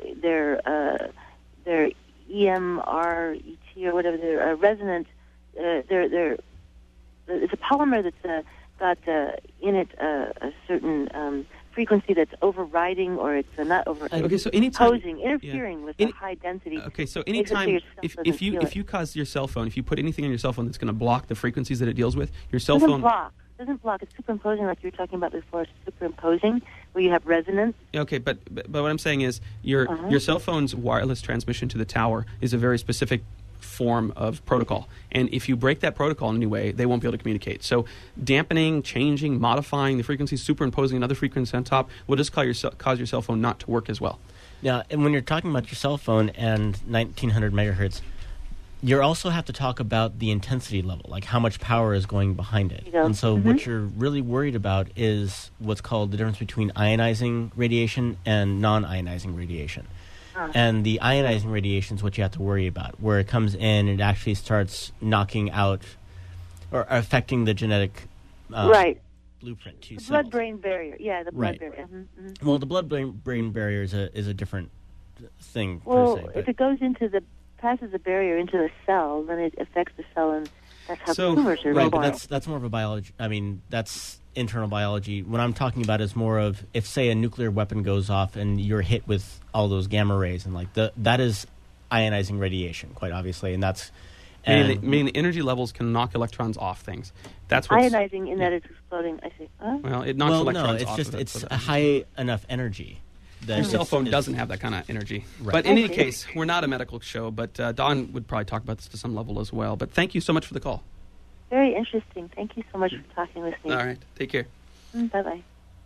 EMRET or whatever. They're resonant. It's a polymer that's got in it a certain frequency that's overriding, or it's not over.
Okay, so anytime
interfering with the high density.
Okay, so anytime if you cause your cell phone, if you put anything on your cell phone that's going to block the frequencies that it deals with, your cell phone
doesn't block. It's superimposing, like you were talking about before. Superimposing, where you have resonance.
Okay, but what I'm saying is your cell phone's wireless transmission to the tower is a very specific form of protocol, and if you break that protocol in any way, they won't be able to communicate. So dampening, changing, modifying the frequency, superimposing another frequency on top will just cause your cell phone not to work as well.
Yeah, and when you're talking about your cell phone and 1900 megahertz, you also have to talk about the intensity level, like how much power is going behind it. And so what you're really worried about is what's called the difference between ionizing radiation and non-ionizing radiation. And the ionizing radiation is what you have to worry about, where it comes in and it actually starts knocking out or affecting the genetic blueprint to cells.
Blood-brain barrier. Yeah, the blood barrier. Mm-hmm. Mm-hmm.
Well, the blood-brain barrier is a different thing,
per se.
But
if it goes passes the barrier into the cell, then it affects the cell, and that's how tumors are born.
But that's more of a biology. I mean, that's internal biology. What I'm talking about is more of if, say, a nuclear weapon goes off and you're hit with all those gamma rays, and that is ionizing radiation, quite obviously, and
Meaning the energy levels can knock electrons off things. That's what's
ionizing in that it's exploding. I see.
Well, it knocks electrons
it's
off.
just
of it,
it's
so
a high enough energy.
Your cell phone doesn't have that kind of energy.
Right.
But in any case, we're not a medical show, but Don would probably talk about this to some level as well. But thank you so much for the call.
Very interesting. Thank you so much for talking with me.
All right. Take care.
Bye-bye.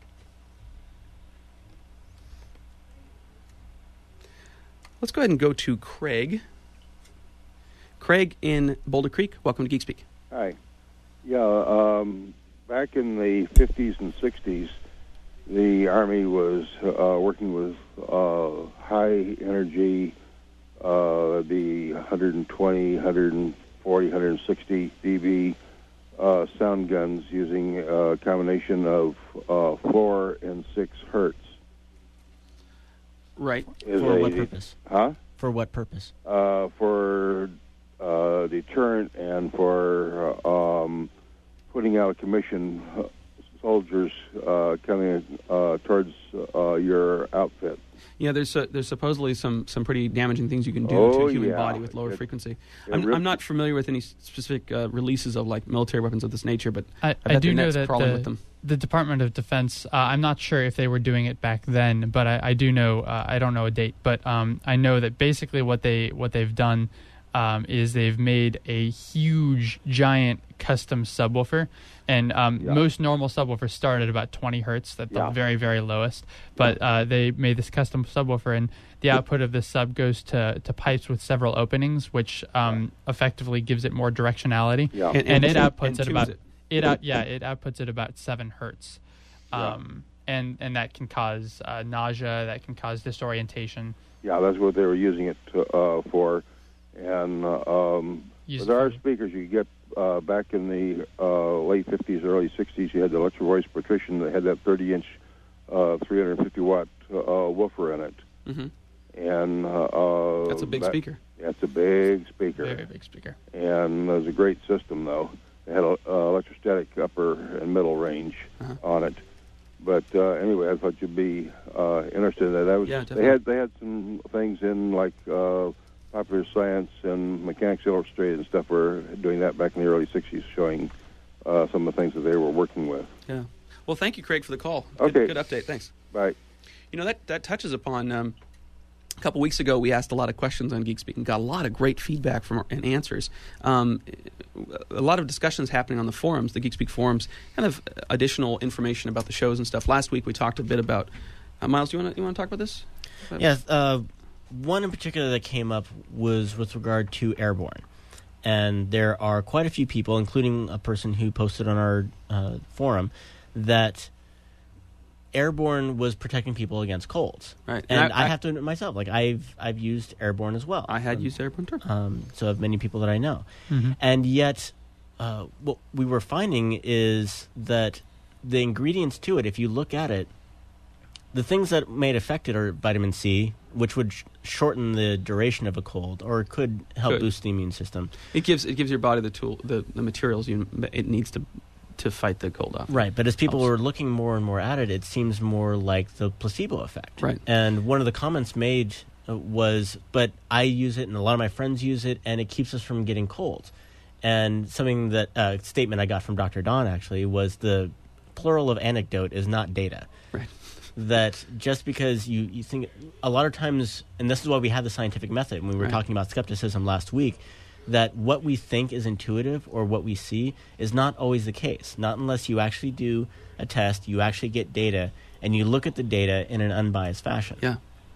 Let's go ahead and go to Craig. Craig in Boulder Creek. Welcome to Geek Speak.
Hi. Yeah, back in the 50s and 60s, the Army was working with high energy, the 120, 140, 160 dB sound guns using a combination of 4 and 6 hertz.
Right.
For what purpose?
Huh?
For what purpose?
For deterrent and for putting out of commission soldiers coming towards your outfit.
Yeah, there's supposedly some pretty damaging things you can do to a human body with lower frequency. I'm not familiar with any specific releases of like military weapons of this nature, but I
do know that
with them.
The Department of Defense, I'm not sure if they were doing it back then, but I do know, I don't know a date, but I know that basically what they've done is they've made a huge, giant custom subwoofer. And most normal subwoofers start at about 20 hertz, at the very, very lowest. But they made this custom subwoofer, and the output of this sub goes to pipes with several openings, which effectively gives it more directionality. Yeah. And it outputs at about it outputs at about 7 hertz. And that can cause nausea, that can cause disorientation.
Yeah, that's what they were using it for. And with our speakers, you get back in the late 50s, early 60s, you had the Electro Voice Patrician that had that 30-inch, 350-watt woofer in it. Mm-hmm. And
that's a big speaker.
That's a big speaker.
Very big speaker.
And it was a great system, though. It had electrostatic upper and middle range on it. But anyway, I thought you'd be interested in that. They had some things in like Popular Science and Mechanics Illustrated and stuff were doing that back in the early 60s, showing some of the things that they were working with.
Yeah. Well, thank you, Craig, for the call.
Okay.
Good update. Thanks.
Bye.
You know, that touches upon... a couple weeks ago, we asked a lot of questions on Geek Speak and got a lot of great feedback and answers. A lot of discussions happening on the forums, the Geek Speak forums, kind of additional information about the shows and stuff. Last week, we talked a bit about... Miles, do you want to talk about this?
Yes. One in particular that came up was with regard to Airborne. And there are quite a few people, including a person who posted on our forum, that Airborne was protecting people against colds.
Right.
And I have to admit myself, like I've used Airborne as well.
I had used Airborne too.
So have many people that I know.
Mm-hmm.
And yet, what we were finding is that the ingredients to it, if you look at it, the things that may affect it are vitamin C, which would shorten the duration of a cold, or could help boost the immune system.
It gives your body the tool, the materials it needs to fight the cold off.
Right, but as people were looking more and more at it, it seems more like the placebo effect.
Right.
And one of the comments made was, but I use it and a lot of my friends use it, and it keeps us from getting colds. And something that statement I got from Dr. Don actually was the plural of anecdote is not data.
Right.
That just because you think a lot of times, and this is why we have the scientific method, when we were talking about skepticism last week, that what we think is intuitive or what we see is not always the case. Not unless you actually do a test, you actually get data, and you look at the data in an unbiased fashion.
Yeah.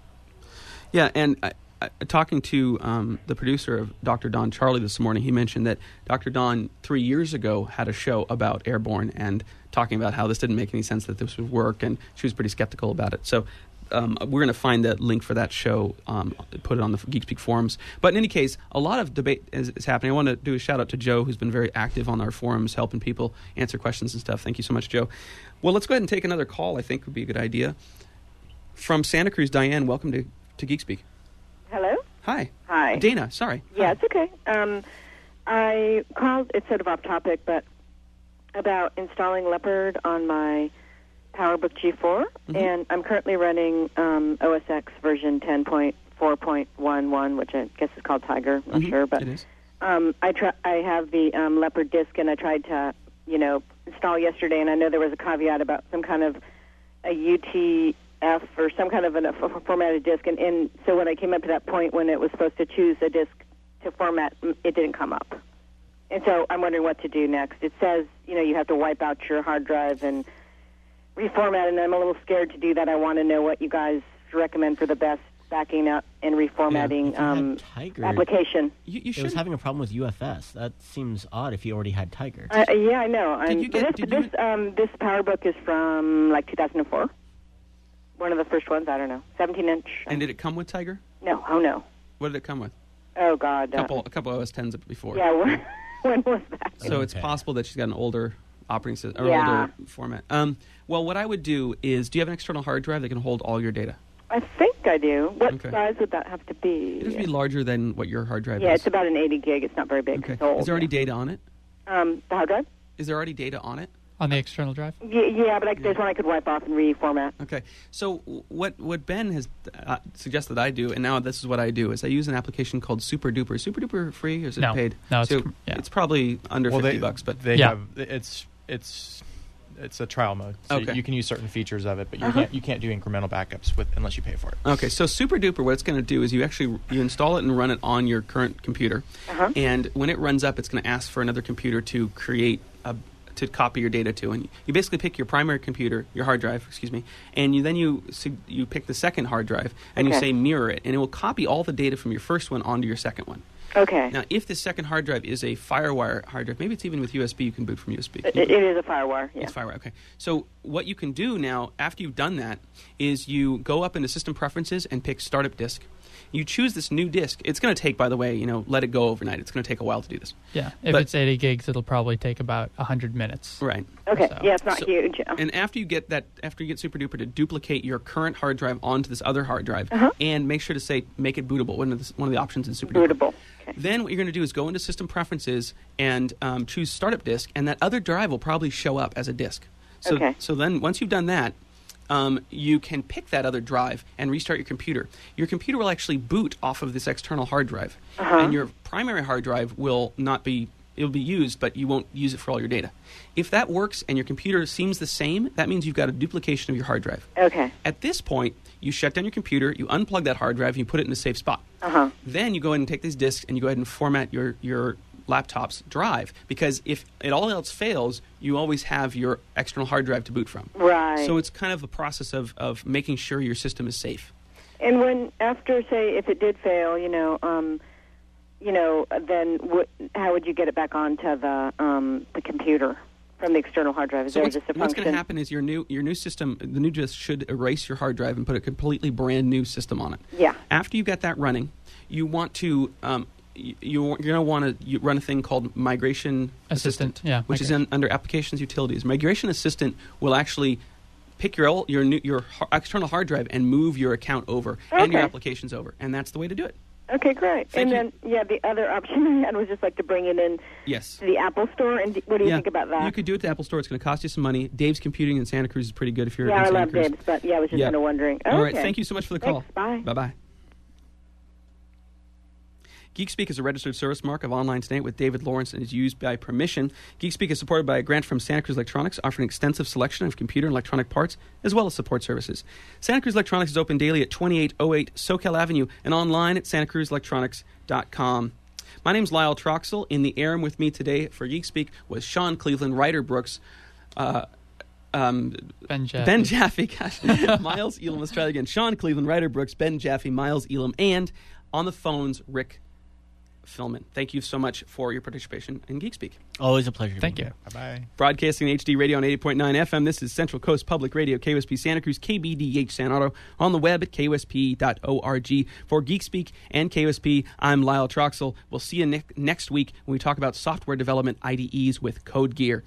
Yeah, and talking to the producer of Dr. Don Charlie this morning, he mentioned that Dr. Don 3 years ago had a show about Airborne and talking about how this didn't make any sense that this would work, and she was pretty skeptical about it. So we're going to find the link for that show, put it on the Geek Speak forums. But in any case, a lot of debate is happening. I want to do a shout-out to Joe, who's been very active on our forums, helping people answer questions and stuff. Thank you so much, Joe. Well, let's go ahead and take another call, I think would be a good idea. From Santa Cruz, Diane, welcome to Geek Speak.
Hello?
Hi.
Hi.
Dana, sorry.
Yeah, it's okay. I called, it's sort of off topic, but about installing Leopard on my PowerBook G4, and I'm currently running OS X version 10.4.11, which I guess is called Tiger, I'm not sure, but
it is.
I have the Leopard disk, and I tried to, install yesterday, and I know there was a caveat about some kind of a UTF or some kind of a formatted disk, and so when I came up to that point when it was supposed to choose a disk to format, it didn't come up. And so I'm wondering what to do next. It says, you have to wipe out your hard drive and reformat, and I'm a little scared to do that. I want to know what you guys recommend for the best backing up and reformatting application.
It was having a problem with UFS. That seems odd if you already had Tiger.
Yeah, I know. This PowerBook is from like 2004. One of the first ones. I don't know. 17-inch.
And did it come with Tiger?
No. Oh no.
What did it come with?
Oh God.
A couple OS 10s before.
Yeah. When was that?
So it's possible that she's got an older operating system or older format. Well, what I would do is, do you have an external hard drive that can hold all your data?
I think I do. What size would that have to be?
It has to be larger than what your hard drive is.
Yeah, it's about an 80 gig. It's not very big.
Okay.
It's old,
is there already data on it?
The hard drive?
Is there already data on it?
On the external drive?
Yeah, but there's one I could wipe off and reformat.
Okay. So what Ben has suggested I do, and now this is what I do, is I use an application called Super Duper. Super Duper free, or is it paid?
No,
it's probably under $50, but
they have it's a trial mode, so you can use certain features of it, but you can't do incremental backups unless you pay for it.
Okay, so Super Duper, what it's going to do is you install it and run it on your current computer, and when it runs up, it's going to ask for another computer to create to copy your data to, and you basically pick your primary computer, your hard drive, and you pick the second hard drive, and you say mirror it, and it will copy all the data from your first one onto your second one.
Okay.
Now, if the second hard drive is a FireWire hard drive, maybe it's even with USB, you can boot from USB.
It is a FireWire, yeah.
It's FireWire, okay. So what you can do now, after you've done that, is you go up into System Preferences and pick Startup Disk. You choose this new disk. It's going to take, by the way, let it go overnight. It's going to take a while to do this.
Yeah. If it's 80 gigs, it'll probably take about 100 minutes.
Right.
Okay. So. Yeah, it's not huge. Yeah.
And after you get Super Duper to duplicate your current hard drive onto this other hard drive, and make sure to make it bootable, one of the options in Super Duper.
Bootable. Okay.
Then what you're going to do is go into System Preferences and choose Startup Disk, and that other drive will probably show up as a disk. So then once you've done that, you can pick that other drive and restart your computer. Your computer will actually boot off of this external hard drive, and your primary hard drive will not be. It'll be used, but you won't use it for all your data. If that works and your computer seems the same, that means you've got a duplication of your hard drive.
Okay.
At this point, you shut down your computer, you unplug that hard drive, and you put it in a safe spot. Then you go ahead and take these disks and you go ahead and format your laptop's drive, because if it all else fails, you always have your external hard drive to boot from.
Right.
So it's kind of a process of making sure your system is safe.
And after, say, if it did fail, then how would you get it back onto the computer from the external hard drive?
What's going to happen is your new system, the new disk should erase your hard drive and put a completely brand new system on it.
Yeah.
After you've got that running, you want to you're going to want to run a thing called Migration Assistant, which is under Applications Utilities. Migration Assistant will actually pick your external hard drive and move your account over and your applications over, and that's the way to do it.
Okay, great. Then the other option I had was just like to bring it in to the Apple Store. And what do you think about that?
You could do it at the Apple Store. It's going to cost you some money. Dave's Computing in Santa Cruz is pretty good if you're in Santa Cruz.
Yeah, I love Dave's, but I was just kind of wondering. Okay.
All right, thank you so much for the call.
Thanks, bye.
Bye-bye. GeekSpeak is a registered service mark of Online Tonight with David Lawrence and is used by permission. GeekSpeak is supported by a grant from Santa Cruz Electronics, offering extensive selection of computer and electronic parts, as well as support services. Santa Cruz Electronics is open daily at 2808 Soquel Avenue and online at santacruzelectronics.com. My name's Lyle Troxell. In the air with me today for GeekSpeak was Sean Cleveland, Ryder Brooks,
Ben
Jaffe, Miles Elam. Let's try it again. Sean Cleveland, Ryder Brooks, Ben Jaffe, Miles Elam, and on the phones, Rick Philman. Thank you so much for your participation in GeekSpeak.
Always a pleasure.
Thank you.
Bye-bye.
Broadcasting HD radio on 80.9 FM. This is Central Coast Public Radio, KOSP Santa Cruz, KBDH San Otto, on the web at KOSP.org. For GeekSpeak and KOSP, I'm Lyle Troxell. We'll see you next week when we talk about software development IDEs with Code Gear.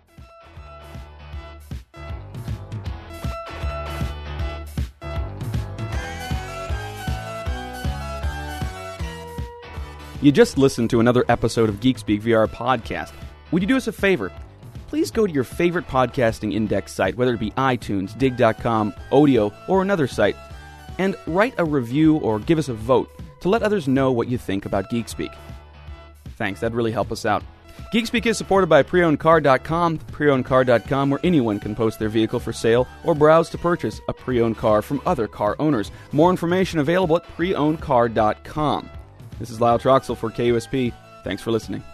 You just listened to another episode of GeekSpeak via our podcast. Would you do us a favor? Please go to your favorite podcasting index site, whether it be iTunes, Dig.com, Odeo, or another site, and write a review or give us a vote to let others know what you think about GeekSpeak. Thanks. That'd really help us out. GeekSpeak is supported by PreOwnedCar.com, PreOwnedCar.com, where anyone can post their vehicle for sale or browse to purchase a pre-owned car from other car owners. More information available at PreOwnedCar.com. This is Lyle Troxel for KUSP. Thanks for listening.